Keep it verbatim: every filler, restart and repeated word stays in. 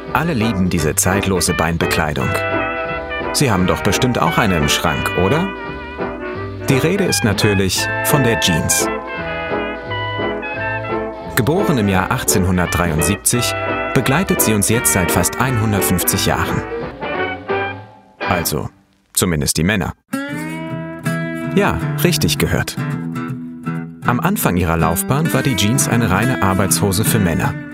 Alle lieben diese zeitlose Beinbekleidung. Sie haben doch bestimmt auch eine im Schrank, oder? Die Rede ist natürlich von der Jeans. Geboren im Jahr achtzehnhundertdreiundsiebzig, begleitet sie uns jetzt seit fast hundertfünfzig Jahren. Also, zumindest die Männer. Ja, richtig gehört. Am Anfang ihrer Laufbahn war die Jeans eine reine Arbeitshose für Männer.